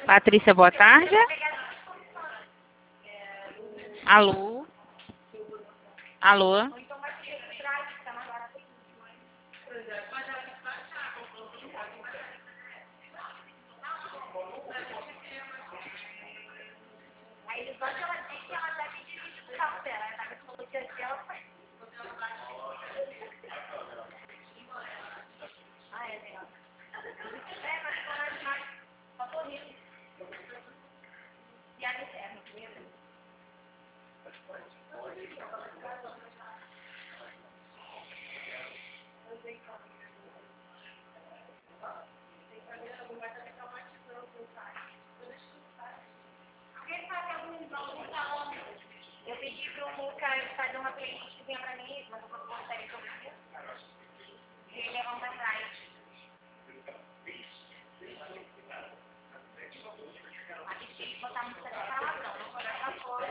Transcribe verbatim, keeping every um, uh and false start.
Patrícia, boa tarde. Alô? Alô? Eu pedi para o Lucas fazer uma playlist que venha para mim, mas eu vou